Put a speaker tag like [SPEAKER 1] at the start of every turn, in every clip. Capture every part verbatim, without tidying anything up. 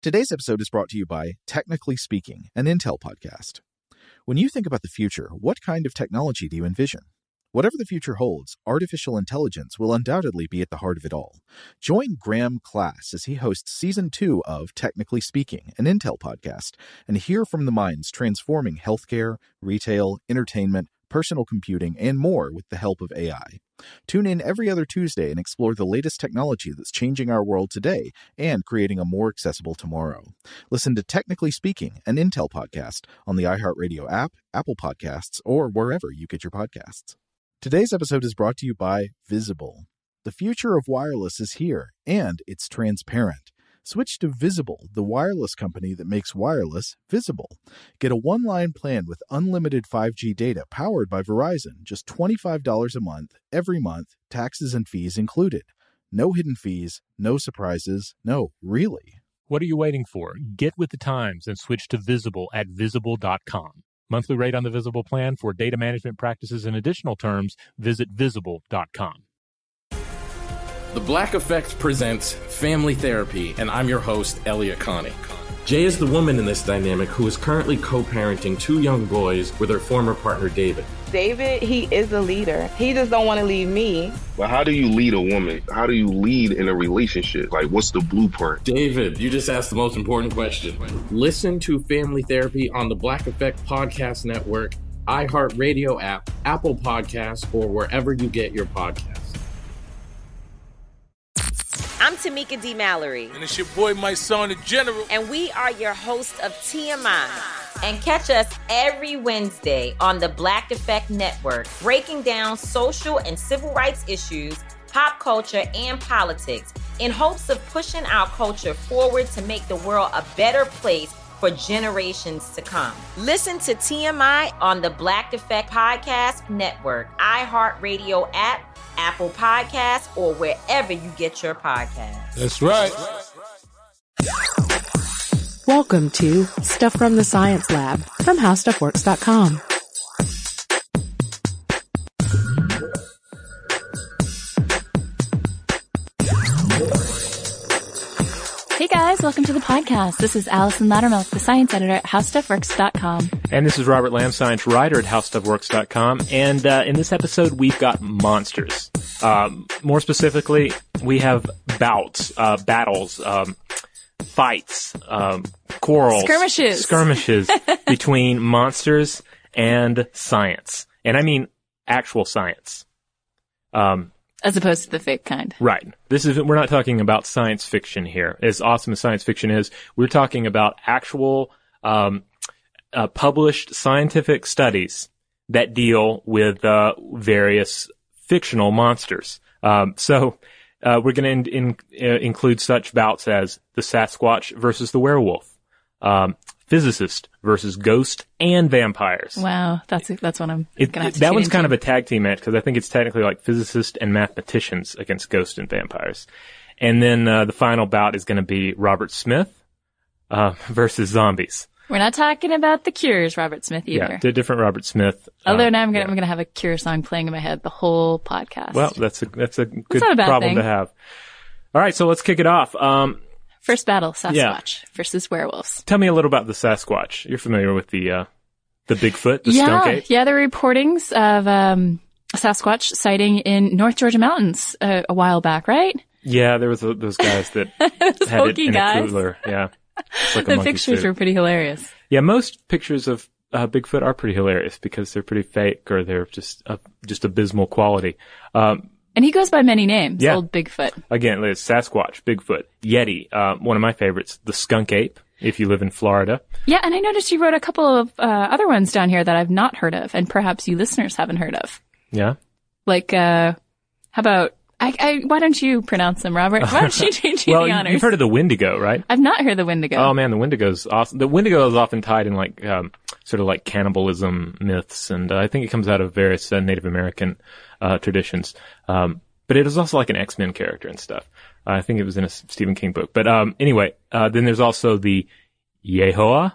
[SPEAKER 1] Today's episode is brought to you by Technically Speaking, an Intel podcast. When you think about the future, what kind of technology do you envision? Whatever the future holds, artificial intelligence will undoubtedly be at the heart of it all. Join Graham Class as he hosts Season two of Technically Speaking, an Intel podcast, and hear from the minds transforming healthcare, retail, entertainment, personal computing, and more with the help of A I. Tune in every other Tuesday and explore the latest technology that's changing our world today and creating a more accessible tomorrow. Listen to Technically Speaking, an Intel podcast on the iHeartRadio app, Apple Podcasts, or wherever you get your podcasts. Today's episode is brought to you by Visible. The future of wireless is here, and it's transparent. Switch to Visible, the wireless company that makes wireless visible. Get a one-line plan with unlimited five G data powered by Verizon, just twenty-five dollars a month, every month, taxes and fees included. No hidden fees, no surprises, no, really.
[SPEAKER 2] What are you waiting for? Get with the times and switch to Visible at visible dot com. Monthly rate on the Visible plan for data management practices and additional terms, visit visible dot com.
[SPEAKER 3] The Black Effect presents Family Therapy, and I'm your host, Elliot Connie. Jay is the woman in this dynamic who is currently co-parenting two young boys with her former partner, David.
[SPEAKER 4] David, he is a leader. He just don't want to leave me.
[SPEAKER 5] But how do you lead a woman? How do you lead in a relationship? Like, what's the blueprint?
[SPEAKER 3] David, you just asked the most important question. Listen to Family Therapy on the Black Effect Podcast Network, iHeartRadio app, Apple Podcasts, or wherever you get your podcasts.
[SPEAKER 6] I'm Tamika D. Mallory.
[SPEAKER 7] And it's your boy, my son, the General.
[SPEAKER 6] And we are your hosts of T M I. And catch us every Wednesday on the Black Effect Network, breaking down social and civil rights issues, pop culture, and politics in hopes of pushing our culture forward to make the world a better place for generations to come. Listen to T M I on the Black Effect Podcast Network, iHeartRadio app, Apple Podcasts, or wherever you get your podcasts.
[SPEAKER 7] That's right.
[SPEAKER 8] Welcome to Stuff from the Science Lab from how stuff works dot com.
[SPEAKER 9] Hey guys, welcome to the podcast. This is Allison Loudermilk, the science editor at how stuff works dot com.
[SPEAKER 2] And this is Robert Lamb, science writer at how stuff works dot com. And uh, in this episode, we've got monsters. Um, more specifically, we have bouts, uh, battles, um, fights, um, quarrels,
[SPEAKER 9] skirmishes,
[SPEAKER 2] skirmishes between monsters and science. And I mean actual science. Um,
[SPEAKER 9] As opposed to the fake kind.
[SPEAKER 2] Right. This is, we're not talking about science fiction here. As awesome as science fiction is, we're talking about actual, um, uh, published scientific studies that deal with, uh, various fictional monsters. Um, so, uh, we're going to in, in, uh, include such bouts as the Sasquatch versus the werewolf, um, physicist versus ghost and vampires.
[SPEAKER 9] Wow, that's that's what I'm
[SPEAKER 2] it,
[SPEAKER 9] gonna have to
[SPEAKER 2] That one's
[SPEAKER 9] into.
[SPEAKER 2] kind of a tag team match because I think it's technically like physicists and mathematicians against ghosts and vampires. And then uh, the final bout is going to be Robert Smith uh, versus zombies.
[SPEAKER 9] We're not talking about the Cure's Robert Smith either.
[SPEAKER 2] Yeah, the different Robert Smith.
[SPEAKER 9] Although
[SPEAKER 2] uh,
[SPEAKER 9] now I'm gonna
[SPEAKER 2] yeah.
[SPEAKER 9] I'm gonna have a Cure song playing in my head the whole podcast.
[SPEAKER 2] Well, that's a that's a good
[SPEAKER 9] not a bad
[SPEAKER 2] problem
[SPEAKER 9] thing.
[SPEAKER 2] to have. All right, so let's kick it off. Um,
[SPEAKER 9] First battle, Sasquatch
[SPEAKER 2] Yeah.
[SPEAKER 9] versus werewolves.
[SPEAKER 2] Tell me a little about the Sasquatch. You're familiar with the uh, the Bigfoot, the
[SPEAKER 9] yeah,
[SPEAKER 2] skunk ape?
[SPEAKER 9] yeah. There were reportings of um, a Sasquatch sighting in North Georgia mountains uh, a while back, right?
[SPEAKER 2] Yeah, there was a, those guys that
[SPEAKER 9] Those
[SPEAKER 2] had it
[SPEAKER 9] hokey
[SPEAKER 2] in
[SPEAKER 9] guys.
[SPEAKER 2] a cooler. Yeah, it's like a
[SPEAKER 9] The
[SPEAKER 2] monkey
[SPEAKER 9] pictures
[SPEAKER 2] suit.
[SPEAKER 9] were pretty hilarious.
[SPEAKER 2] Yeah, most pictures of uh, Bigfoot are pretty hilarious because they're pretty fake or they're just uh, just abysmal quality. Um,
[SPEAKER 9] And he goes by many names,
[SPEAKER 2] Yeah.
[SPEAKER 9] Old Bigfoot.
[SPEAKER 2] again, there's Sasquatch, Bigfoot, Yeti, uh, one of my favorites, the skunk ape, if you live in Florida.
[SPEAKER 9] Yeah, and I noticed you wrote a couple of uh, other ones down here that I've not heard of, and perhaps you listeners haven't heard of.
[SPEAKER 2] Yeah?
[SPEAKER 9] Like, uh, how about, I, I, why don't you pronounce them, Robert? Why don't you do
[SPEAKER 2] Well,
[SPEAKER 9] the
[SPEAKER 2] you-
[SPEAKER 9] honors?
[SPEAKER 2] you've heard of the Wendigo, right?
[SPEAKER 9] I've not heard the Wendigo.
[SPEAKER 2] Oh man, the Wendigo's awesome. The Wendigo is often tied in like, um, sort of like cannibalism myths, and uh, I think it comes out of various uh, Native American, uh, traditions. Um, but it is also like an X-Men character and stuff. Uh, I think it was in a Stephen King book. But, um, anyway, uh, then there's also the Yehoah,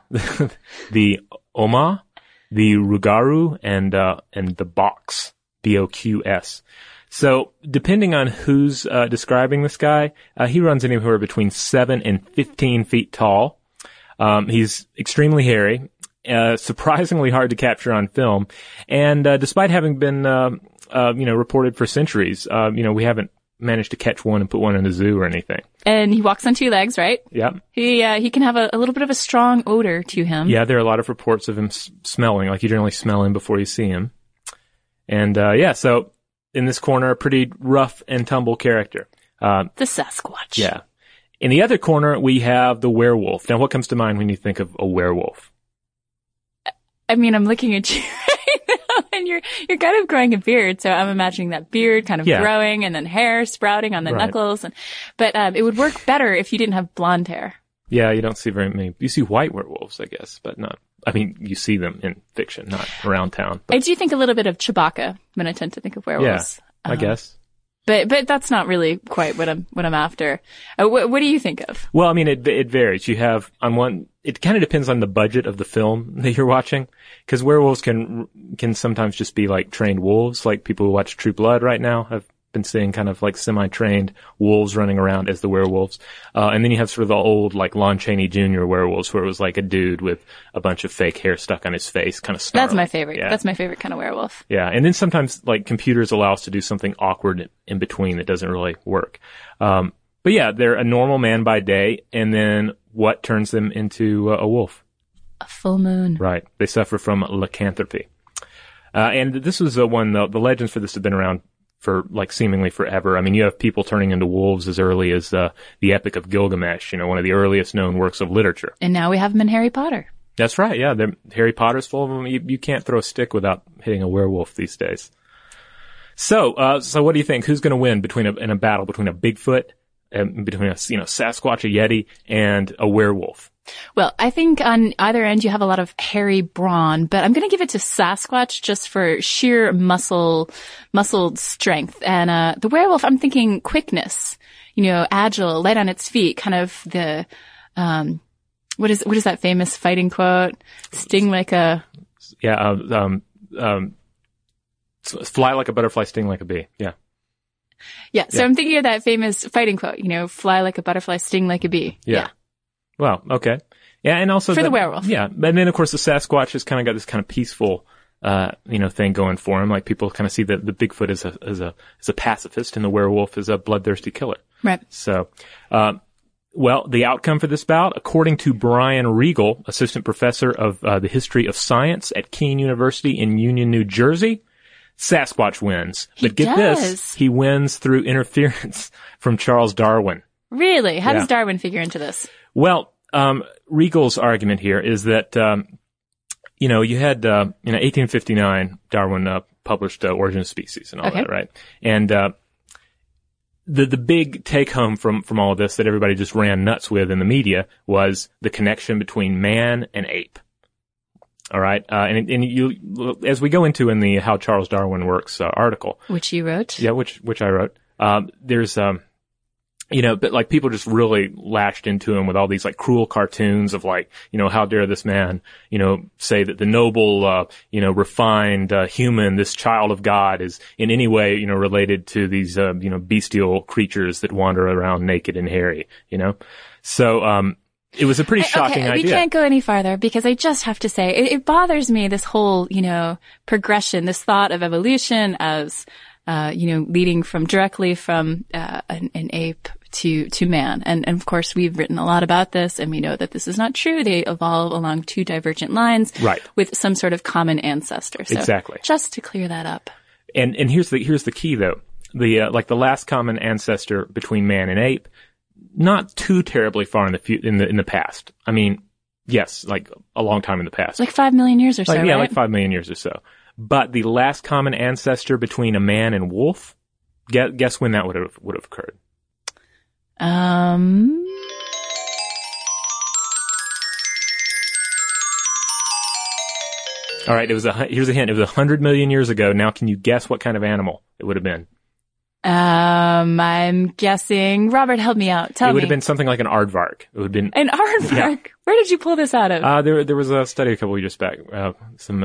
[SPEAKER 2] the Oma, the Rugaru, and, uh, and the Box, B O Q S. So depending on who's uh, describing this guy, uh, he runs anywhere between seven and fifteen feet tall. Um, he's extremely hairy, uh, surprisingly hard to capture on film, and uh, despite having been, uh, uh, you know, reported for centuries, uh, you know, we haven't managed to catch one and put one in a zoo or anything.
[SPEAKER 9] And he walks on two legs, right?
[SPEAKER 2] Yeah.
[SPEAKER 9] He uh, he can have a, a little bit of a strong odor to him.
[SPEAKER 2] Yeah, there are a lot of reports of him s- smelling. Like, you generally smell him before you see him. And uh, yeah, so in this corner, a pretty rough and tumble character. Uh,
[SPEAKER 9] the Sasquatch.
[SPEAKER 2] Yeah. In the other corner, we have the werewolf. Now, what comes to mind when you think of a werewolf?
[SPEAKER 9] I mean, I'm looking at you right now, and you're you're kind of growing a beard, so I'm imagining that beard kind of
[SPEAKER 2] Yeah.
[SPEAKER 9] growing, and then hair sprouting on the
[SPEAKER 2] Right.
[SPEAKER 9] knuckles. And but um, it would work better if you didn't have blonde hair.
[SPEAKER 2] Yeah, you don't see very many. You see white werewolves, I guess, but not. I mean, you see them in fiction, not around town. But
[SPEAKER 9] I do think a little bit of Chewbacca when I tend to think of
[SPEAKER 2] yeah,
[SPEAKER 9] werewolves.
[SPEAKER 2] I
[SPEAKER 9] Um,
[SPEAKER 2] guess.
[SPEAKER 9] But but that's not really quite what I'm what I'm after. Uh, wh- what do you think of?
[SPEAKER 2] Well, I mean, it it varies. You have on one. It kind of depends on the budget of the film that you're watching, because werewolves can can sometimes just be like trained wolves, like people who watch True Blood right now have been seeing kind of like semi-trained wolves running around as the werewolves. Uh, and then you have sort of the old like Lon Chaney Junior werewolves, where it was like a dude with a bunch of fake hair stuck on his face, kind of snarling.
[SPEAKER 9] That's my favorite.
[SPEAKER 2] Yeah.
[SPEAKER 9] That's my favorite kind of werewolf.
[SPEAKER 2] Yeah, and then sometimes like computers allow us to do something awkward in between that doesn't really work. Um, but yeah, they're a normal man by day, and then what turns them into uh, a wolf?
[SPEAKER 9] A full moon.
[SPEAKER 2] Right. They suffer from lycanthropy. Uh, and this was uh, one, the, the legends for this have been around for like seemingly forever. I mean, you have people turning into wolves as early as uh, the Epic of Gilgamesh, you know, one of the earliest known works of literature.
[SPEAKER 9] And now we have them in Harry Potter.
[SPEAKER 2] That's right. Yeah, they're- Harry Potter's full of them. You, you can't throw a stick without hitting a werewolf these days. So, uh, so what do you think? Who's going to win between a, in a battle between a Bigfoot, and between a you know Sasquatch, a Yeti, and a werewolf?
[SPEAKER 9] Well, I think on either end you have a lot of hairy brawn, but I'm going to give it to Sasquatch just for sheer muscle, muscle strength. And uh the werewolf, I'm thinking quickness, you know, agile, light on its feet, kind of the um what is what is that famous fighting quote? Sting like a
[SPEAKER 2] Yeah, uh, um, um, s- fly like a butterfly, sting like a bee. Yeah.
[SPEAKER 9] yeah. So
[SPEAKER 2] Yeah.
[SPEAKER 9] I'm thinking of that famous fighting quote, you know, fly like a butterfly, sting like a bee.
[SPEAKER 2] Yeah. Well, okay. Yeah, and also
[SPEAKER 9] For the werewolf.
[SPEAKER 2] Yeah, and then of course the Sasquatch has kind of got this kind of peaceful, uh, you know, thing going for him. Like people kind of see that the Bigfoot as a as a as a pacifist, and the werewolf is a bloodthirsty killer.
[SPEAKER 9] Right.
[SPEAKER 2] So, um, well, the outcome for this bout, according to Brian Regal, assistant professor of uh, the history of science at Keene University in Union, New Jersey, Sasquatch wins.
[SPEAKER 9] He
[SPEAKER 2] but get
[SPEAKER 9] does.
[SPEAKER 2] this, he wins through interference from Charles Darwin.
[SPEAKER 9] Really? How
[SPEAKER 2] Yeah.
[SPEAKER 9] does Darwin figure into this?
[SPEAKER 2] Well, um, Regal's argument here is that, um, you know, you had, uh, you know, eighteen fifty-nine, Darwin, uh, published, uh, Origin of Species and all
[SPEAKER 9] Okay.
[SPEAKER 2] that, right? And, uh, the, the big take home from, from all of this that everybody just ran nuts with in the media was the connection between man and ape. All right. Uh, and, and you, as we go into in the How Charles Darwin Works uh, article.
[SPEAKER 9] Which you wrote?
[SPEAKER 2] Yeah, which, which I wrote. Um, there's, um, you know, but like people just really lashed into him with all these like cruel cartoons of like, you know, how dare this man, you know, say that the noble, uh, you know, refined, uh, human, this child of God is in any way, you know, related to these, uh, you know, bestial creatures that wander around naked and hairy, you know? So, um, it was a pretty shocking
[SPEAKER 9] okay,
[SPEAKER 2] idea.
[SPEAKER 9] We can't go any farther because I just have to say it, it bothers me, this whole, you know, progression, this thought of evolution as, uh, you know, leading from directly from, uh, an, an ape to, to man. And, and of course we've written a lot about this and we know that this is not true. They evolve along two divergent lines.
[SPEAKER 2] Right.
[SPEAKER 9] With some sort of common ancestor. So
[SPEAKER 2] Exactly.
[SPEAKER 9] just to clear that up.
[SPEAKER 2] And, and here's the, here's the key though. The, uh, like the last common ancestor between man and ape, not too terribly far in the fu- in the in the past. I mean, yes, like a long time in the past.
[SPEAKER 9] Like five million years or so,
[SPEAKER 2] like, yeah,
[SPEAKER 9] right?
[SPEAKER 2] like five million years or so. But the last common ancestor between a man and wolf, guess, guess when that would have would have occurred?
[SPEAKER 9] Um.
[SPEAKER 2] All right, it was a hu- here's a hint. It was a hundred million years ago. Now, can you guess what kind of animal it would have been?
[SPEAKER 9] Um, I'm guessing. Robert, help me out. Tell
[SPEAKER 2] it would
[SPEAKER 9] me.
[SPEAKER 2] have been something like an aardvark. It would have been
[SPEAKER 9] An aardvark.
[SPEAKER 2] Yeah.
[SPEAKER 9] Where did you pull this out of?
[SPEAKER 2] Uh, there, there was a study a couple of years back. Uh, some uh,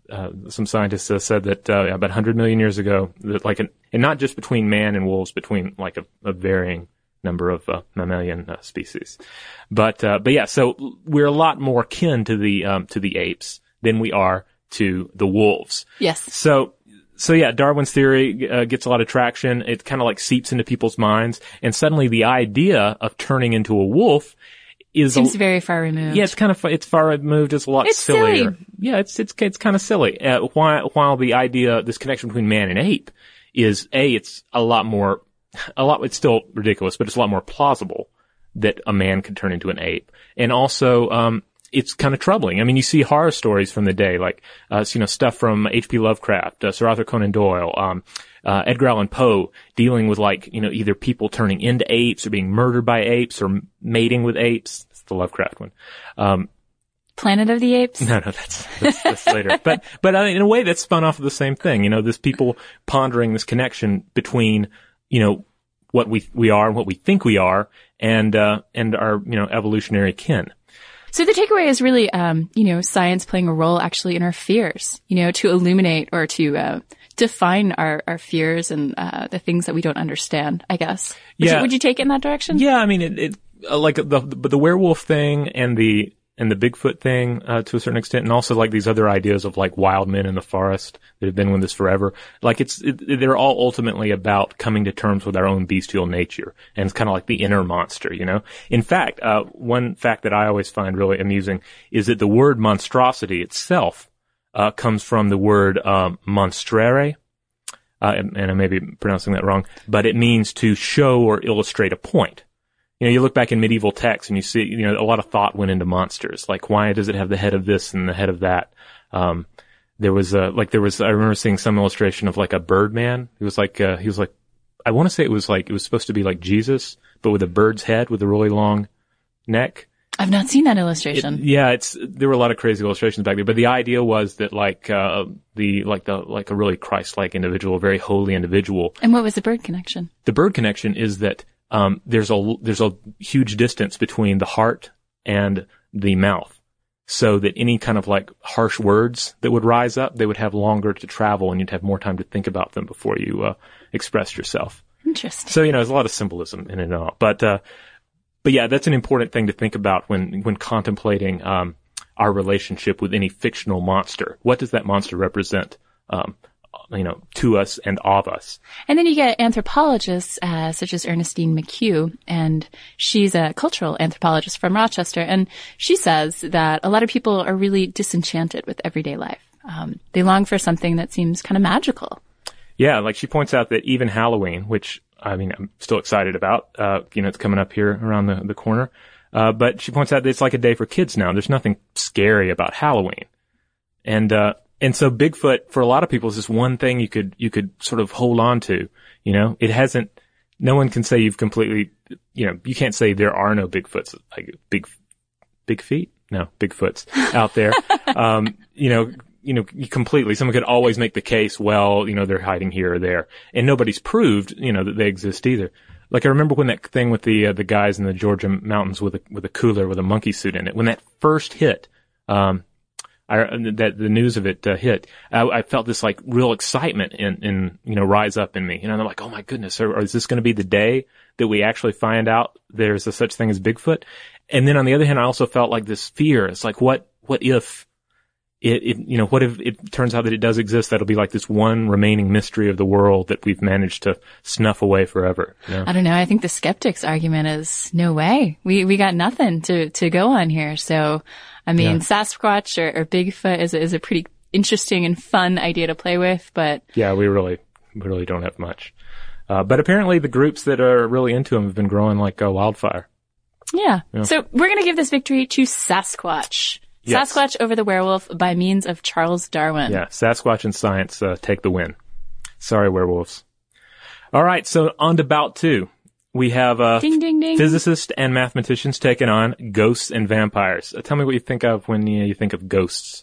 [SPEAKER 2] uh, some scientists uh, said that uh, about one hundred million years ago, that like, an, and not just between man and wolves, between like a, a varying number of uh, mammalian uh, species. But uh, but yeah, so we're a lot more kin to the um, to the apes than we are to the wolves.
[SPEAKER 9] Yes.
[SPEAKER 2] So. So yeah, Darwin's theory uh, gets a lot of traction. It kind of like seeps into people's minds, and suddenly the idea of turning into a wolf is
[SPEAKER 9] seems
[SPEAKER 2] a,
[SPEAKER 9] very far removed.
[SPEAKER 2] Yeah, it's kind of it's far removed. It's a lot
[SPEAKER 9] it's
[SPEAKER 2] sillier.
[SPEAKER 9] Silly.
[SPEAKER 2] Yeah, it's it's it's kind of silly. Uh, while while the idea, this connection between man and ape, is a it's a lot more, a lot. It's still ridiculous, but it's a lot more plausible that a man could turn into an ape, and also um it's kind of troubling. I mean, you see horror stories from the day, like, uh, you know, stuff from H P Lovecraft, uh, Sir Arthur Conan Doyle, um, uh, Edgar Allan Poe, dealing with like, you know, either people turning into apes or being murdered by apes or mating with apes. It's the Lovecraft one. Um,
[SPEAKER 9] Planet of the Apes?
[SPEAKER 2] No, no, that's, that's, that's later. But, but uh, in a way that's spun off of the same thing. You know, this people pondering this connection between, you know, what we, we are and what we think we are and, uh, and our, you know, evolutionary kin.
[SPEAKER 9] So the takeaway is really, um, you know, science playing a role actually in our fears, you know, to illuminate or to, uh, define our, our fears and, uh, the things that we don't understand, I guess. Would
[SPEAKER 2] Yeah.
[SPEAKER 9] You, would you take it in that direction?
[SPEAKER 2] Yeah. I mean, it, it, uh, like the, the, the werewolf thing and the, and the Bigfoot thing, uh, to a certain extent, and also like these other ideas of like wild men in the forest that have been with us forever. Like it's, it, they're all ultimately about coming to terms with our own bestial nature. And it's kind of like the inner monster, you know? In fact, uh, one fact that I always find really amusing is that the word monstrosity itself, uh, comes from the word, um, monstrare. Uh, and, and I may be pronouncing that wrong, but it means to show or illustrate a point. You know, you look back in medieval texts and you see, you know, a lot of thought went into monsters. Like, why does it have the head of this and the head of that? Um, there was a, like, there was, I remember seeing some illustration of like a Birdman. He was like, uh, he was like, I want to say it was like, it was supposed to be like Jesus, but with a bird's head with a really long neck.
[SPEAKER 9] I've not seen that illustration.
[SPEAKER 2] It, yeah, it's, there were a lot of crazy illustrations back there, but the idea was that like, uh, the, like the, like a really Christ-like individual, a very holy individual.
[SPEAKER 9] And what was the bird connection?
[SPEAKER 2] The bird connection is that, Um, there's a, there's a huge distance between the heart and the mouth. So that any kind of like harsh words that would rise up, they would have longer to travel and you'd have more time to think about them before you, uh, expressed yourself.
[SPEAKER 9] Interesting.
[SPEAKER 2] So, you know, there's a lot of symbolism in it and all. But, uh, but yeah, that's an important thing to think about when, when contemplating, um, our relationship with any fictional monster. What does that monster represent? Um, you know, to us and of us.
[SPEAKER 9] And then you get anthropologists, uh, such as Ernestine McHugh, and she's a cultural anthropologist from Rochester, and she says that a lot of people are really disenchanted with everyday life. Um, they long for something that seems kind of magical.
[SPEAKER 2] Yeah, like she points out that even Halloween, which, I mean, I'm still excited about, uh, you know, it's coming up here around the, the corner, uh, but she points out that it's like a day for kids now. There's nothing scary about Halloween. And, uh, And so Bigfoot, for a lot of people, is this one thing you could, you could sort of hold on to. You know, it hasn't, no one can say you've completely, you know, you can't say there are no Bigfoots, like big, big feet? No, Bigfoots out there. um, you know, you know, completely. Someone could always make the case, well, you know, they're hiding here or there. And nobody's proved, you know, that they exist either. Like I remember when that thing with the, uh, the guys in the Georgia mountains with a, with a cooler with a monkey suit in it, when that first hit, um, I, that the news of it uh, hit, I, I felt this like real excitement in, in, you know, rise up in me. You know, I'm like, oh my goodness, or, or is this going to be the day that we actually find out there's a such thing as Bigfoot? And then on the other hand, I also felt like this fear. It's like, what, what if it, it, you know, what if it turns out that it does exist? That'll be like this one remaining mystery of the world that we've managed to snuff away forever. You know?
[SPEAKER 9] I don't know. I think the skeptics argument is no way. We, we got nothing to, to go on here. So, I mean, yeah. Sasquatch or, or Bigfoot is, is a pretty interesting and fun idea to play with, but.
[SPEAKER 2] Yeah, we really, we really don't have much. Uh, but apparently the groups that are really into them have been growing like a wildfire.
[SPEAKER 9] Yeah.
[SPEAKER 2] yeah.
[SPEAKER 9] So we're going to give this victory to Sasquatch. Yes. Sasquatch over the werewolf by means of Charles Darwin.
[SPEAKER 2] Yeah, Sasquatch and science uh, take the win. Sorry, werewolves. All right, so on to bout two. We have uh,
[SPEAKER 9] ding, ding, ding.
[SPEAKER 2] physicists and mathematicians taking on ghosts and vampires. Uh, tell me what you think of when you, you think of ghosts.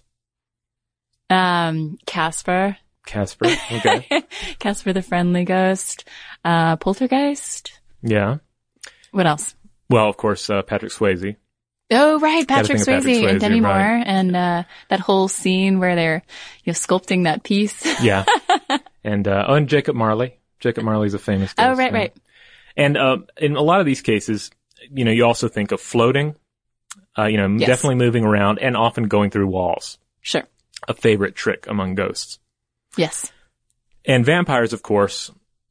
[SPEAKER 9] Um, Casper.
[SPEAKER 2] Casper, okay.
[SPEAKER 9] Casper the Friendly Ghost. Uh, Poltergeist.
[SPEAKER 2] Yeah.
[SPEAKER 9] What else?
[SPEAKER 2] Well, of course, uh, Patrick Swayze.
[SPEAKER 9] Oh, right. Patrick
[SPEAKER 2] Swayze,
[SPEAKER 9] Swayze
[SPEAKER 2] Patrick
[SPEAKER 9] and
[SPEAKER 2] Swayze,
[SPEAKER 9] Demi Moore.
[SPEAKER 2] right.
[SPEAKER 9] And, uh, that whole scene where they're, you know, sculpting that piece.
[SPEAKER 2] Yeah. And, uh, oh, and Jacob Marley. Jacob Marley's a famous ghost.
[SPEAKER 9] Oh, right,
[SPEAKER 2] yeah.
[SPEAKER 9] right.
[SPEAKER 2] And, uh, in a lot of these cases, you know, you also think of floating, uh, you know,
[SPEAKER 9] Yes.
[SPEAKER 2] definitely moving around and often going through walls.
[SPEAKER 9] Sure.
[SPEAKER 2] A favorite trick among ghosts.
[SPEAKER 9] Yes.
[SPEAKER 2] And vampires, of course,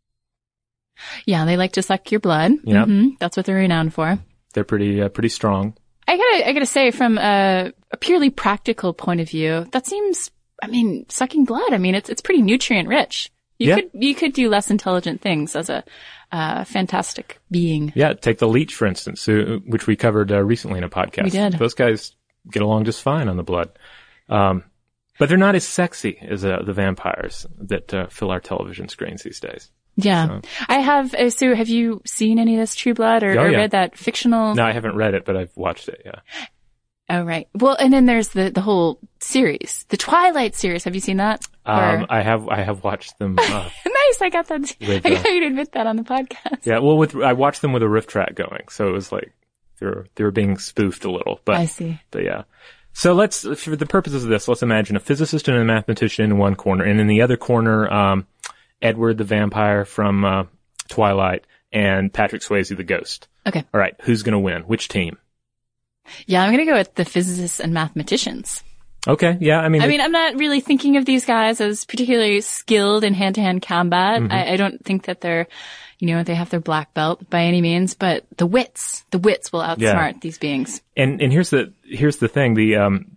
[SPEAKER 9] Yeah, they like to suck your blood.
[SPEAKER 2] Yep.
[SPEAKER 9] hmm That's what they're renowned for.
[SPEAKER 2] they're pretty, uh, pretty strong.
[SPEAKER 9] I gotta, I gotta say, from a, a purely practical point of view, that seems, I mean, sucking blood. I mean, it's, it's pretty nutrient rich. You
[SPEAKER 2] Yeah.
[SPEAKER 9] could, you could do less intelligent things as a, uh, fantastic being.
[SPEAKER 2] Yeah, take the leech, for instance, uh, which we covered uh, recently in a podcast.
[SPEAKER 9] We did.
[SPEAKER 2] Those guys get along just fine on the blood. Um, but they're not as sexy as uh, the vampires that uh, fill our television screens these days.
[SPEAKER 9] Yeah.
[SPEAKER 2] So-
[SPEAKER 9] I have, uh, so have you seen any of this True Blood or,
[SPEAKER 2] Oh,
[SPEAKER 9] or
[SPEAKER 2] yeah.
[SPEAKER 9] read that fictional?
[SPEAKER 2] No, I haven't read it, but I've watched it, yeah.
[SPEAKER 9] Oh, right. Well, and then there's the, the whole series, the Twilight series. Have you seen that?
[SPEAKER 2] Um,
[SPEAKER 9] Or-
[SPEAKER 2] I have, I have watched them. Uh,
[SPEAKER 9] nice. I got that.
[SPEAKER 2] With,
[SPEAKER 9] I
[SPEAKER 2] uh,
[SPEAKER 9] got you to admit that on the podcast.
[SPEAKER 2] yeah, well, with, I watched them with a riff track going, so it was like, they were, they were being spoofed a little, but,
[SPEAKER 9] I see.
[SPEAKER 2] but yeah. So let's, for the purposes of this, let's imagine a physicist and a mathematician in one corner, and in the other corner, um, Edward the vampire from, uh, Twilight and Patrick Swayze the ghost.
[SPEAKER 9] Okay.
[SPEAKER 2] All right. Who's going to win? Which team?
[SPEAKER 9] Yeah, I'm going to go with the physicists and mathematicians.
[SPEAKER 2] Okay. Yeah. I mean,
[SPEAKER 9] I
[SPEAKER 2] they-
[SPEAKER 9] mean, I'm not really thinking of these guys as particularly skilled in hand-to-hand combat.
[SPEAKER 2] Mm-hmm.
[SPEAKER 9] I, I don't think that they're, you know, they have their black belt by any means, but the wits, the wits will outsmart
[SPEAKER 2] Yeah.
[SPEAKER 9] these beings.
[SPEAKER 2] and, and here's the, here's the thing. The, um,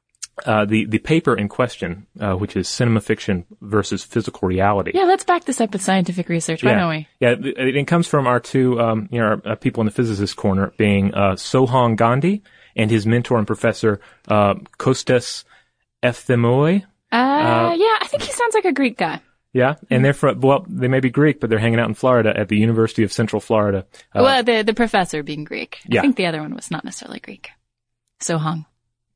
[SPEAKER 2] uh, the, the paper in question, uh, which is Cinema Fiction versus Physical Reality.
[SPEAKER 9] Yeah, let's back this up with scientific research. Why
[SPEAKER 2] yeah.
[SPEAKER 9] don't we?
[SPEAKER 2] Yeah. It, it comes from our two, um, you know, our, uh, people in the physicist corner being, uh, Sohang Gandhi and his mentor and professor, uh, Kostas Efthymiou.
[SPEAKER 9] Uh, yeah, I think he sounds like a Greek guy.
[SPEAKER 2] Yeah. And they're from, well, they may be Greek, but they're hanging out in Florida at the University of Central Florida. Uh,
[SPEAKER 9] well, the, the professor being Greek.
[SPEAKER 2] Yeah.
[SPEAKER 9] I think the other one was not necessarily Greek. Sohang.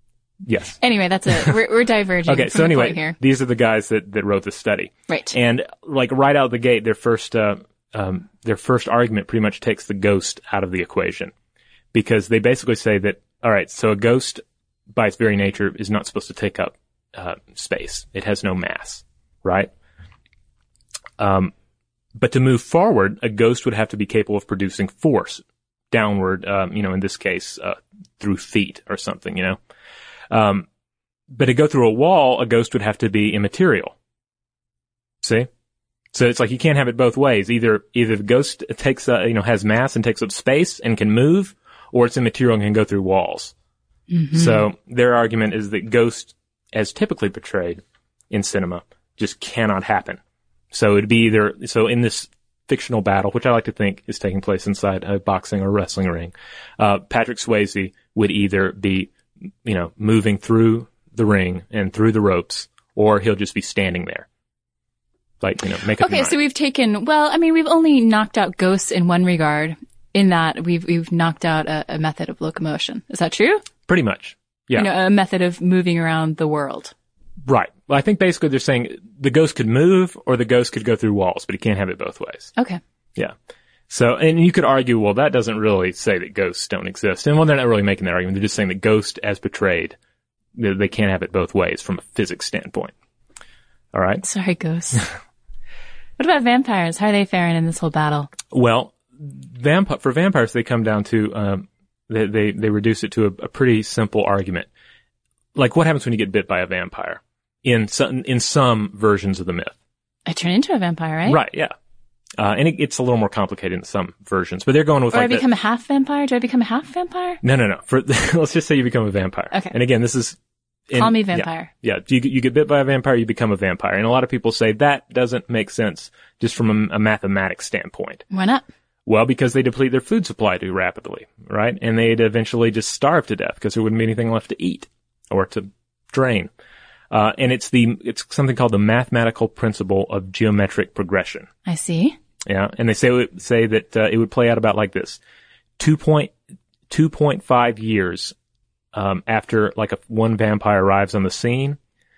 [SPEAKER 2] yes.
[SPEAKER 9] Anyway, that's it. We're, we're diverging.
[SPEAKER 2] Okay.
[SPEAKER 9] from
[SPEAKER 2] So
[SPEAKER 9] the
[SPEAKER 2] anyway,
[SPEAKER 9] point here.
[SPEAKER 2] these are the guys that, that wrote the study.
[SPEAKER 9] Right.
[SPEAKER 2] And like right out of the gate, their first, uh, um, their first argument pretty much takes the ghost out of the equation because they basically say that, all right, so a ghost by its very nature is not supposed to take up, uh, space. It has no mass, right? Um, but to move forward, a ghost would have to be capable of producing force downward, um, you know, in this case, uh, through feet or something, you know? Um, but to go through a wall, a ghost would have to be immaterial. See? So it's like you can't have it both ways. Either, either the ghost takes, uh, you know, has mass and takes up space and can move, or it's immaterial and can go through walls.
[SPEAKER 9] Mm-hmm.
[SPEAKER 2] So their argument is that ghost, as typically portrayed in cinema, just cannot happen. So it'd be either, so in this fictional battle, which I like to think is taking place inside a boxing or wrestling ring, uh, Patrick Swayze would either be, you know, moving through the ring and through the ropes, or he'll just be standing there. Like, you know, make up
[SPEAKER 9] Okay,
[SPEAKER 2] your
[SPEAKER 9] so
[SPEAKER 2] mind.
[SPEAKER 9] we've taken, well, I mean, we've only knocked out ghosts in one regard, in that we've, we've knocked out a, a method of locomotion. Is that true?
[SPEAKER 2] Pretty much. Yeah.
[SPEAKER 9] You know, a method of moving around the world.
[SPEAKER 2] Right. Well, I think basically they're saying the ghost could move or the ghost could go through walls, but he can't have it both ways.
[SPEAKER 9] Okay.
[SPEAKER 2] Yeah. So, and you could argue, well, that doesn't really say that ghosts don't exist. And well, they're not really making that argument. They're just saying that ghost as portrayed, they, they can't have it both ways from a physics standpoint. All right.
[SPEAKER 9] Sorry, ghosts. What about vampires? How are they faring in this whole battle?
[SPEAKER 2] Well, vamp- for vampires, they come down to, um, they, they, they reduce it to a, a pretty simple argument. Like what happens when you get bit by a vampire in some, in some versions of the myth?
[SPEAKER 9] I turn into a vampire, right?
[SPEAKER 2] Right. Yeah. Uh, and it, it's a little more complicated in some versions, but they're going with
[SPEAKER 9] Or
[SPEAKER 2] like
[SPEAKER 9] I
[SPEAKER 2] the-
[SPEAKER 9] become a half vampire? Do I become a half vampire?
[SPEAKER 2] No, no, no. For, let's just say you become a vampire.
[SPEAKER 9] Okay.
[SPEAKER 2] And again, this is. in-
[SPEAKER 9] Call me
[SPEAKER 2] yeah,
[SPEAKER 9] vampire.
[SPEAKER 2] Yeah. You, you get bit by a vampire, you become a vampire. And a lot of people say that doesn't make sense just from a, a mathematics standpoint.
[SPEAKER 9] Why not?
[SPEAKER 2] Well, because they deplete their food supply too rapidly, right? And they'd eventually just starve to death because there wouldn't be anything left to eat or to drain. Uh, and it's the, it's something called the mathematical principle of geometric progression.
[SPEAKER 9] I see.
[SPEAKER 2] Yeah. And they say, say that, uh, it would play out about like this. Two point, two point five years, um, after like a, one vampire arrives on the scene,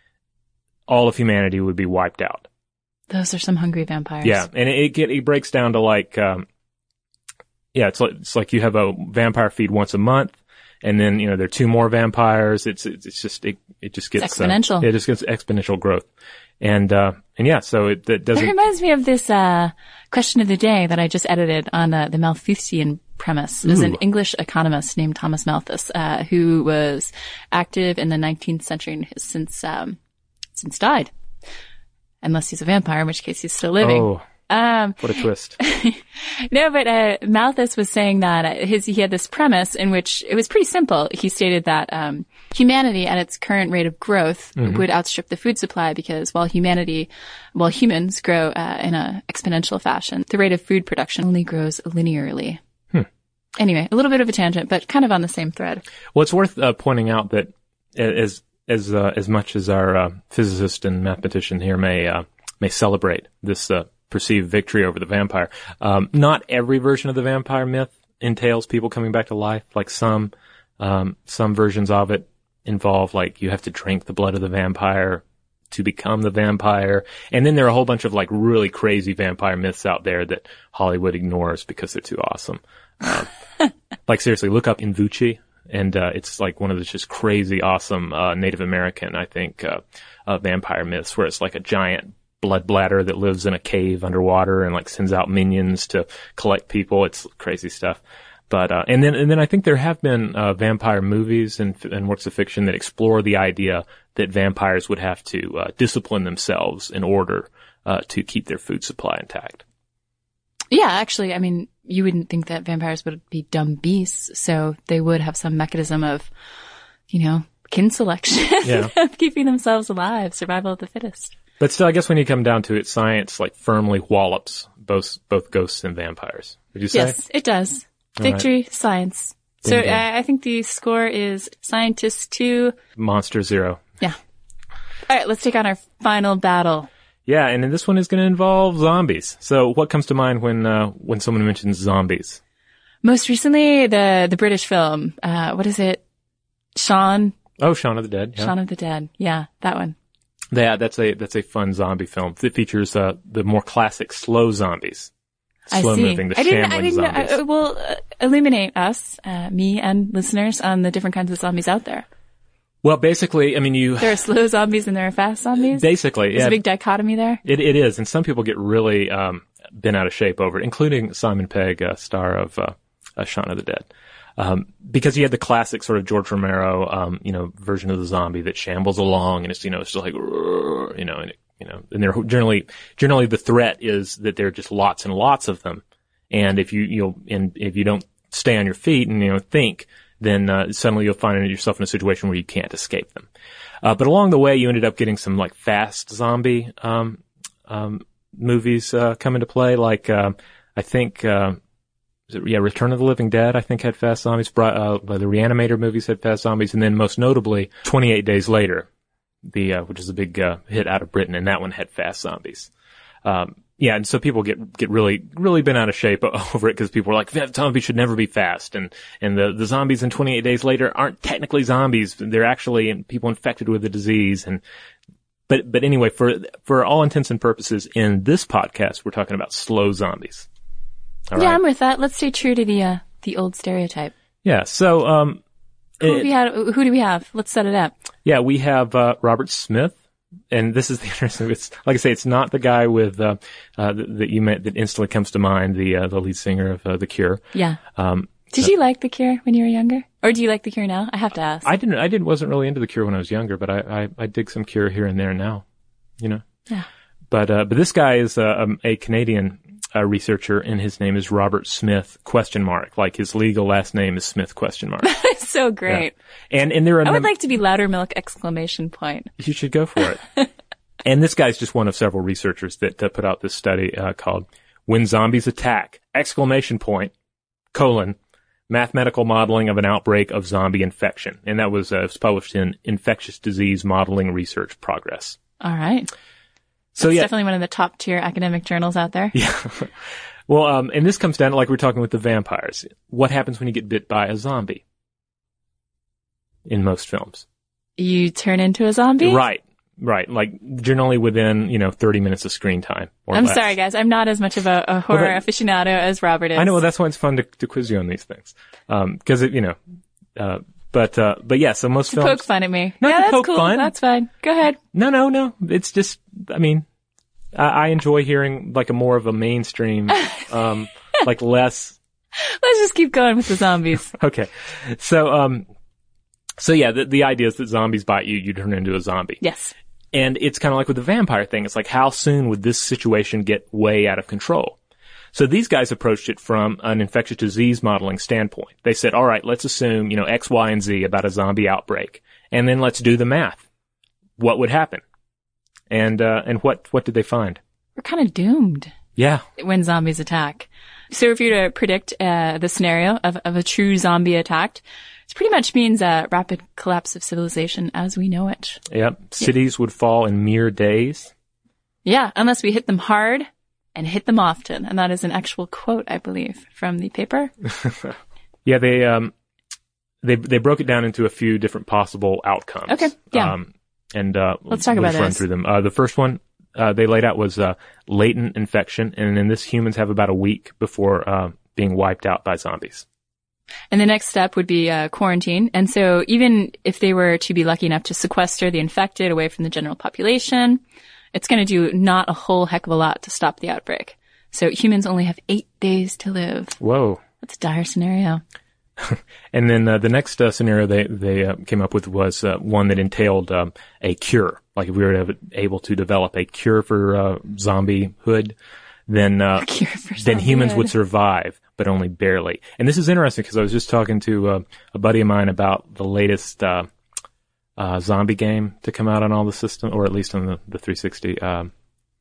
[SPEAKER 2] all of humanity would be wiped out.
[SPEAKER 9] Those are some hungry vampires.
[SPEAKER 2] Yeah. And it, it, get, it breaks down to like, um, yeah, it's like, it's like you have a vampire feed once a month and then you know there are two more vampires. It's it's, it's just it, it just gets
[SPEAKER 9] it's exponential.
[SPEAKER 2] Uh, it just gets exponential growth, and uh, and yeah, so it, it doesn't.
[SPEAKER 9] It reminds me of this uh, question of the day that I just edited on uh, the Malthusian premise. There's an English economist named Thomas Malthus uh, who was active in the nineteenth century and has since um, since died, unless he's a vampire, in which case he's still living.
[SPEAKER 2] Oh.
[SPEAKER 9] Um,
[SPEAKER 2] what a twist.
[SPEAKER 9] No, but, uh, Malthus was saying that his, he had this premise in which it was pretty simple. He stated that, um, humanity at its current rate of growth mm-hmm. would outstrip the food supply because while humanity, while humans grow, uh, in a exponential fashion, the rate of food production only grows linearly. Hmm. Anyway, a little bit of a tangent, but kind of on the same thread.
[SPEAKER 2] Well, it's worth, uh, pointing out that as, as, uh, as much as our, uh, physicist and mathematician here may, uh, may celebrate this, uh, perceived victory over the vampire. Um, not every version of the vampire myth entails people coming back to life. Like some, um, some versions of it involve like you have to drink the blood of the vampire to become the vampire. And then there are a whole bunch of like really crazy vampire myths out there that Hollywood ignores because they're too awesome. Uh, like seriously, look up Invuci. And, uh, it's like one of the just crazy awesome, uh, Native American, I think, uh, uh, vampire myths where it's like a giant blood bladder that lives in a cave underwater and like sends out minions to collect people. It's crazy stuff. But, uh, and then, and then I think there have been, uh, vampire movies and, and works of fiction that explore the idea that vampires would have to, uh, discipline themselves in order, uh, to keep their food supply intact.
[SPEAKER 9] Yeah, actually, I mean, you wouldn't think that vampires would be dumb beasts, so they would have some mechanism of, you know, kin selection,
[SPEAKER 2] yeah.
[SPEAKER 9] of keeping themselves alive, survival of the fittest.
[SPEAKER 2] But still, I guess when you come down to it, science like firmly wallops both both ghosts and vampires. Would you say?
[SPEAKER 9] Yes, it does. All Victory, right. Science. Ding, so
[SPEAKER 2] ding.
[SPEAKER 9] I, I think the score is scientists two,
[SPEAKER 2] monster zero.
[SPEAKER 9] Yeah. All right, let's take on our final battle.
[SPEAKER 2] Yeah, and this one is going to involve zombies. So, what comes to mind when uh, when someone mentions zombies?
[SPEAKER 9] Most recently, the the British film. Uh, what is it? Shaun.
[SPEAKER 2] Oh, Shaun of the Dead. Yeah.
[SPEAKER 9] Shaun of the Dead. Yeah, that one.
[SPEAKER 2] Yeah, that's a that's a fun zombie film. It features uh, the more classic slow zombies, slow
[SPEAKER 9] I see.
[SPEAKER 2] moving, the
[SPEAKER 9] I didn't,
[SPEAKER 2] shambling
[SPEAKER 9] I didn't
[SPEAKER 2] zombies.
[SPEAKER 9] Know, I, will uh, illuminate us, uh, me and listeners, on the different kinds of zombies out there.
[SPEAKER 2] Well, basically, I mean, you
[SPEAKER 9] there are slow zombies and there are fast zombies.
[SPEAKER 2] Basically,
[SPEAKER 9] there's
[SPEAKER 2] yeah,
[SPEAKER 9] a big dichotomy there.
[SPEAKER 2] It it is, and some people get really um, bent out of shape over it, including Simon Pegg, uh, star of uh, uh, Shaun of the Dead. Um, because he had the classic sort of George Romero, um, you know, version of the zombie that shambles along and it's, you know, it's just like, you know, and, it, you know, and they're generally, generally the threat is that there are just lots and lots of them. And if you, you'll, and if you don't stay on your feet and, you know, think, then, uh, suddenly you'll find yourself in a situation where you can't escape them. Uh, but along the way, you ended up getting some like fast zombie, um, um, movies, uh, come into play. Like, uh, I think, uh, yeah, Return of the Living Dead, I think, had fast zombies. Uh, the Reanimator movies had fast zombies. And then most notably, twenty-eight Days Later, the, uh, which is a big, uh, hit out of Britain. And that one had fast zombies. Um, yeah, and so people get, get really, really bent out of shape over it because people are like, zombies should never be fast. And, and the, the zombies in twenty-eight Days Later aren't technically zombies. They're actually people infected with the disease. And, but, but anyway, for, for all intents and purposes in this podcast, we're talking about slow zombies. All
[SPEAKER 9] yeah,
[SPEAKER 2] right.
[SPEAKER 9] I'm with that. Let's stay true to the uh, the old stereotype.
[SPEAKER 2] Yeah. So, um,
[SPEAKER 9] who,
[SPEAKER 2] it,
[SPEAKER 9] do we have, who do we have? Let's set it up.
[SPEAKER 2] Yeah, we have uh, Robert Smith, and this is the interesting. It's like I say, it's not the guy with uh, uh, that, that you met that instantly comes to mind, the uh, the lead singer of uh, The Cure.
[SPEAKER 9] Yeah.
[SPEAKER 2] Um,
[SPEAKER 9] Did you like The Cure when you were younger, or do you like The Cure now? I have to ask.
[SPEAKER 2] I didn't. I didn't. Wasn't really into The Cure when I was younger, but I I, I dig some Cure here and there now. You know.
[SPEAKER 9] Yeah.
[SPEAKER 2] But uh, but this guy is uh, um, a Canadian. A researcher, and his name is Robert Smith, question mark. Like his legal last name is Smith, question mark.
[SPEAKER 9] So great.
[SPEAKER 2] Yeah. And, and there are,
[SPEAKER 9] I would num- like to be Loudermilk, exclamation point.
[SPEAKER 2] You should go for it. And this guy's just one of several researchers that uh, put out this study, uh, called When Zombies Attack, exclamation point, colon, mathematical modeling of an outbreak of zombie infection. And that was, uh, it was published in Infectious Disease Modeling Research Progress.
[SPEAKER 9] All right.
[SPEAKER 2] So
[SPEAKER 9] That's
[SPEAKER 2] yeah,
[SPEAKER 9] definitely one of the top tier academic journals out there.
[SPEAKER 2] Yeah. Well, um, and this comes down to like we we're talking with the vampires. What happens when you get bit by a zombie? In most films.
[SPEAKER 9] You turn into a zombie?
[SPEAKER 2] Right. Right. Like generally within, you know, thirty minutes of screen time or
[SPEAKER 9] I'm
[SPEAKER 2] less.
[SPEAKER 9] sorry guys. I'm not as much of a, a horror well, that, aficionado as Robert is.
[SPEAKER 2] I know. Well, that's why it's fun to, to quiz you on these things. Um, cause it, you know, uh, But, uh, but yeah, so most
[SPEAKER 9] to
[SPEAKER 2] films.
[SPEAKER 9] poke fun at me.
[SPEAKER 2] Not
[SPEAKER 9] yeah,
[SPEAKER 2] to
[SPEAKER 9] that's
[SPEAKER 2] poke
[SPEAKER 9] cool.
[SPEAKER 2] fun.
[SPEAKER 9] That's fine. Go ahead.
[SPEAKER 2] No, no, no. It's just, I mean, I, I enjoy hearing like a more of a mainstream, um, like less.
[SPEAKER 9] Let's just keep going with the zombies.
[SPEAKER 2] Okay. So, um, so yeah, the, the idea is that zombies bite you, you turn into a zombie.
[SPEAKER 9] Yes.
[SPEAKER 2] And it's kind of like with the vampire thing. It's like, how soon would this situation get way out of control? So these guys approached it from an infectious disease modeling standpoint. They said, all right, let's assume, you know, X, Y, and Z about a zombie outbreak. And then let's do the math. What would happen? And, uh, and what, what did they find?
[SPEAKER 9] We're kind of doomed.
[SPEAKER 2] Yeah.
[SPEAKER 9] When zombies attack. So if you were to predict, uh, the scenario of, of a true zombie attack, it pretty much means a rapid collapse of civilization as we know it.
[SPEAKER 2] Yep. Cities yeah. would fall in mere days.
[SPEAKER 9] Yeah. Unless we hit them hard. And hit them often. And that is an actual quote, I believe, from the paper.
[SPEAKER 2] yeah, they, um, they, they broke it down into a few different possible outcomes.
[SPEAKER 9] Okay. Yeah.
[SPEAKER 2] Um, and, uh,
[SPEAKER 9] let's talk
[SPEAKER 2] we'll
[SPEAKER 9] about
[SPEAKER 2] run
[SPEAKER 9] this.
[SPEAKER 2] through them. Uh, the first one, uh, they laid out was, uh, latent infection. And in this, humans have about a week before, uh, being wiped out by zombies.
[SPEAKER 9] And the next step would be, uh, quarantine. And so even if they were to be lucky enough to sequester the infected away from the general population, it's going to do not a whole heck of a lot to stop the outbreak. So humans only have eight days to live.
[SPEAKER 2] Whoa.
[SPEAKER 9] That's a dire scenario.
[SPEAKER 2] And then uh, the next uh, scenario they they uh, came up with was uh, one that entailed um, a cure. Like if we were able to develop a cure for uh, zombiehood, then uh,
[SPEAKER 9] cure for
[SPEAKER 2] then humans
[SPEAKER 9] zombiehood.
[SPEAKER 2] would survive, but only barely. And this is interesting because I was just talking to uh, a buddy of mine about the latest uh, Uh, zombie game to come out on all the systems, or at least on the, the three sixty. Um,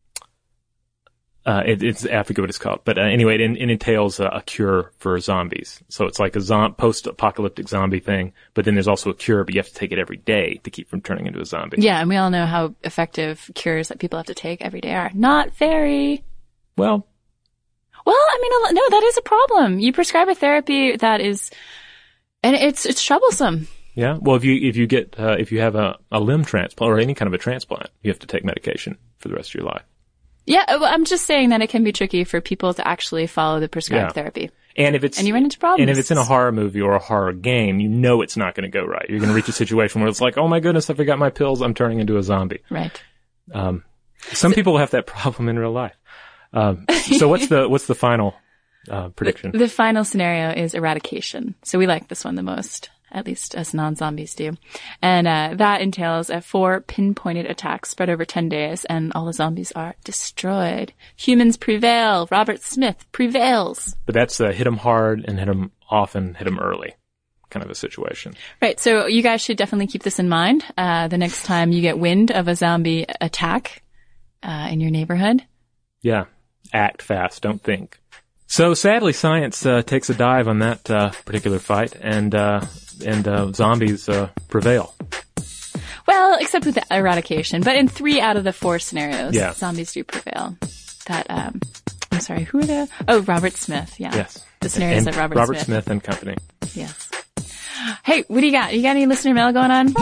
[SPEAKER 2] uh, it, it's, I forget what it's called. But uh, anyway, it, it entails a, a cure for zombies. So it's like a zom- post-apocalyptic zombie thing, but then there's also a cure, but you have to take it every day to keep from turning into a zombie.
[SPEAKER 9] Yeah, and we all know how effective cures that people have to take every day are. Not very.
[SPEAKER 2] Well.
[SPEAKER 9] Well, I mean, no, that is a problem. You prescribe a therapy that is, and it's, it's troublesome.
[SPEAKER 2] Yeah. Well, if you, if you get, uh, if you have a, a limb transplant or any kind of a transplant, you have to take medication for the rest of your life.
[SPEAKER 9] Yeah. Well, I'm just saying that it can be tricky for people to actually follow the prescribed
[SPEAKER 2] yeah.
[SPEAKER 9] therapy.
[SPEAKER 2] And if it's,
[SPEAKER 9] and you run into problems.
[SPEAKER 2] And if it's in a horror movie or a horror game, you know it's not going to go right. You're going to reach a situation where it's like, oh my goodness, I forgot my pills. I'm turning into a zombie.
[SPEAKER 9] Right.
[SPEAKER 2] Um, some so, people have that problem in real life. Um, so what's the, what's the final, uh, prediction?
[SPEAKER 9] The, the final scenario is eradication. So we like this one the most. At least as non-zombies do. And uh that entails uh, four pinpointed attacks spread over ten days, and all the zombies are destroyed. Humans prevail. Robert Smith prevails.
[SPEAKER 2] But that's uh, hit them hard and hit them often, hit them early kind of a situation.
[SPEAKER 9] Right. So you guys should definitely keep this in mind uh the next time you get wind of a zombie attack uh in your neighborhood.
[SPEAKER 2] Yeah. Act fast. Don't think. So sadly, science uh, takes a dive on that uh, particular fight, and uh, and uh, zombies uh, prevail.
[SPEAKER 9] Well, except with the eradication, but in three out of the four scenarios,
[SPEAKER 2] yeah.
[SPEAKER 9] zombies do prevail. That um, I'm sorry, who are the? Oh, Robert Smith. Yeah.
[SPEAKER 2] Yes.
[SPEAKER 9] The scenarios
[SPEAKER 2] and
[SPEAKER 9] of Robert,
[SPEAKER 2] Robert
[SPEAKER 9] Smith.
[SPEAKER 2] Smith and company.
[SPEAKER 9] Yes. Hey, what do you got? You got any listener mail going on?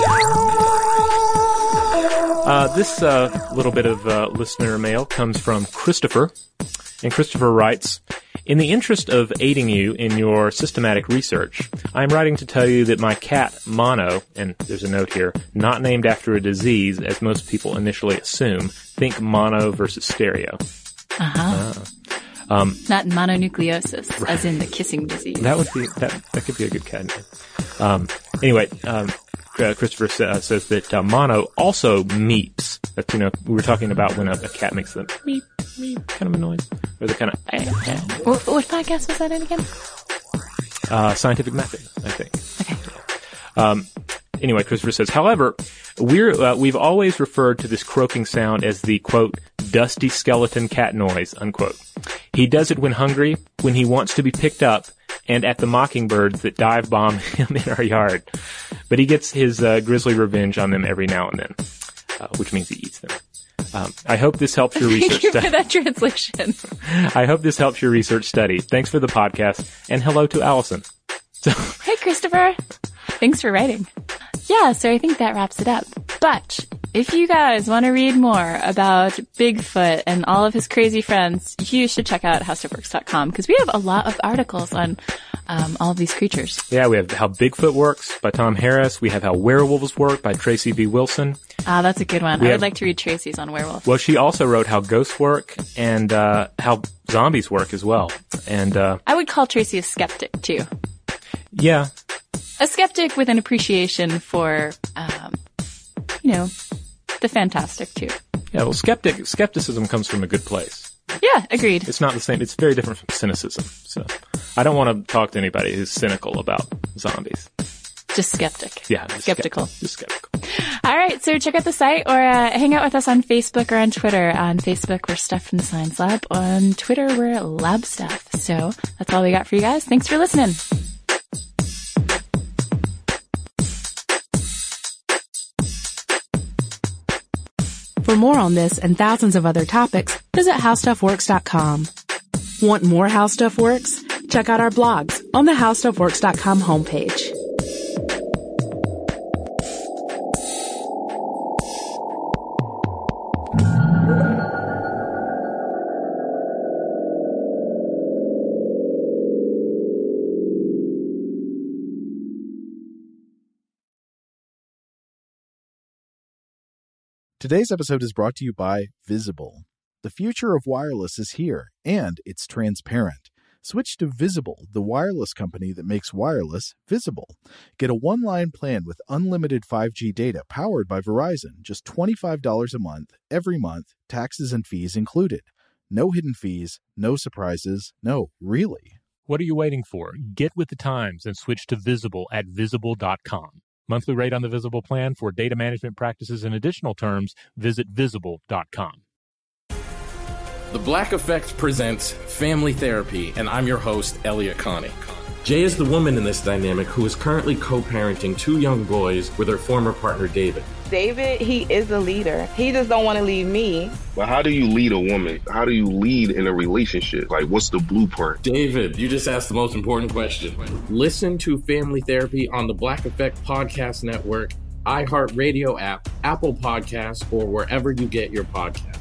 [SPEAKER 2] Uh, this uh, little bit of uh, listener mail comes from Christopher, and Christopher writes, in the interest of aiding you in your systematic research, I am writing to tell you that my cat, Mono, and there's a note here, not named after a disease as most people initially assume, think mono versus stereo.
[SPEAKER 9] Uh-huh.
[SPEAKER 2] Uh, um,
[SPEAKER 9] not mononucleosis, right. As in the kissing disease.
[SPEAKER 2] That would be, that, that could be a good cat name. Um, anyway, um, Uh, Christopher uh, says that uh, mono also meeps. That's, you know, we were talking about when a, a cat makes the meep, meep kind of a noise. Or the kind of eh, eh.
[SPEAKER 9] What, what podcast was that in again?
[SPEAKER 2] Uh, Scientific Method, I think.
[SPEAKER 9] Okay.
[SPEAKER 2] Um, anyway, Christopher says, however, we're, uh, we've always referred to this croaking sound as the, quote, dusty skeleton cat noise, unquote. He does it when hungry, when he wants to be picked up, and at the mockingbirds that dive bomb him in our yard. But he gets his uh, grisly revenge on them every now and then, uh, which means he eats them. Um, I hope this helps your research
[SPEAKER 9] study. Thank you
[SPEAKER 2] stu-
[SPEAKER 9] for that translation.
[SPEAKER 2] I hope this helps your research study. Thanks for the podcast, and hello to Allison. So,
[SPEAKER 9] hey, Christopher. Thanks for writing. Yeah, so I think that wraps it up. But If you guys want to read more about Bigfoot and all of his crazy friends, you should check out how stuff works dot com because we have a lot of articles on um, all of these creatures.
[SPEAKER 2] Yeah, we have How Bigfoot Works by Tom Harris. We have How Werewolves Work by Tracy V. Wilson.
[SPEAKER 9] Ah, that's a good one.
[SPEAKER 2] We
[SPEAKER 9] I
[SPEAKER 2] have,
[SPEAKER 9] would like to read Tracy's on werewolves.
[SPEAKER 2] Well, she also wrote How Ghosts Work and uh, How Zombies Work as well. And uh,
[SPEAKER 9] I would call Tracy a skeptic, too.
[SPEAKER 2] Yeah.
[SPEAKER 9] A skeptic with an appreciation for, um, you know, the fantastic, too.
[SPEAKER 2] Yeah, well, skeptic skepticism comes from a good place.
[SPEAKER 9] Yeah, agreed.
[SPEAKER 2] It's not the same. It's very different from cynicism. So I don't want to talk to anybody who's cynical about zombies.
[SPEAKER 9] Just skeptic.
[SPEAKER 2] Yeah. Just
[SPEAKER 9] skeptical.
[SPEAKER 2] Skeptical. Just skeptical.
[SPEAKER 9] All right. So check out the site or uh, hang out with us on Facebook or on Twitter. On Facebook, we're Stuff from the Science Lab. On Twitter, we're Lab Stuff. So that's all we got for you guys. Thanks for listening.
[SPEAKER 8] For more on this and thousands of other topics, visit how stuff works dot com. Want more How Stuff Works? Check out our blogs on the how stuff works dot com homepage.
[SPEAKER 1] Today's episode is brought to you by Visible. The future of wireless is here, and it's transparent. Switch to Visible, the wireless company that makes wireless visible. Get a one-line plan with unlimited five G data powered by Verizon, just twenty-five dollars a month, every month, taxes and fees included. No hidden fees, no surprises, no, really.
[SPEAKER 10] What are you waiting for? Get with the times and switch to Visible at visible dot com. Monthly rate on the Visible plan. For data management practices and additional terms, visit visible dot com.
[SPEAKER 3] The Black Effect presents Family Therapy, and I'm your host, Elliot Connie. Jay is the woman in this dynamic who is currently co-parenting two young boys with her former partner, David.
[SPEAKER 4] David, he is a leader. He just don't want to leave me.
[SPEAKER 5] But how do you lead a woman? How do you lead in a relationship? Like, what's the blueprint?
[SPEAKER 3] David, you just asked the most important question. Listen to Family Therapy on the Black Effect Podcast Network, iHeartRadio app, Apple Podcasts, or wherever you get your podcasts.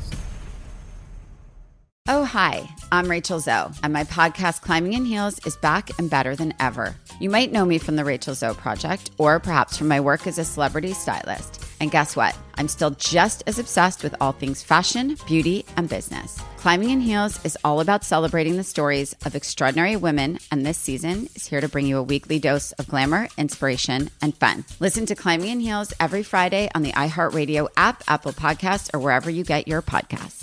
[SPEAKER 11] Oh, hi, I'm Rachel Zoe, and my podcast, Climbing in Heels, is back and better than ever. You might know me from the Rachel Zoe Project, or perhaps from my work as a celebrity stylist. And guess what? I'm still just as obsessed with all things fashion, beauty, and business. Climbing in Heels is all about celebrating the stories of extraordinary women, and this season is here to bring you a weekly dose of glamour, inspiration, and fun. Listen to Climbing in Heels every Friday on the iHeartRadio app, Apple Podcasts, or wherever you get your podcasts.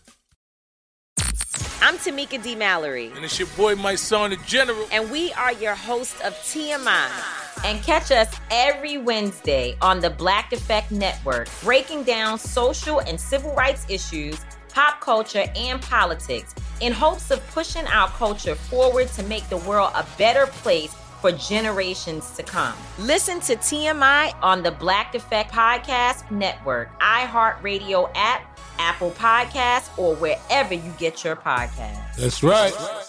[SPEAKER 6] I'm Tamika D. Mallory.
[SPEAKER 7] And it's your boy, my son, the General.
[SPEAKER 6] And we are your hosts of T M I. And catch us every Wednesday on the Black Effect Network, breaking down social and civil rights issues, pop culture, and politics in hopes of pushing our culture forward to make the world a better place for generations to come. Listen to T M I on the Black Effect Podcast Network, iHeartRadio app, Apple Podcasts, or wherever you get your podcasts.
[SPEAKER 7] That's right.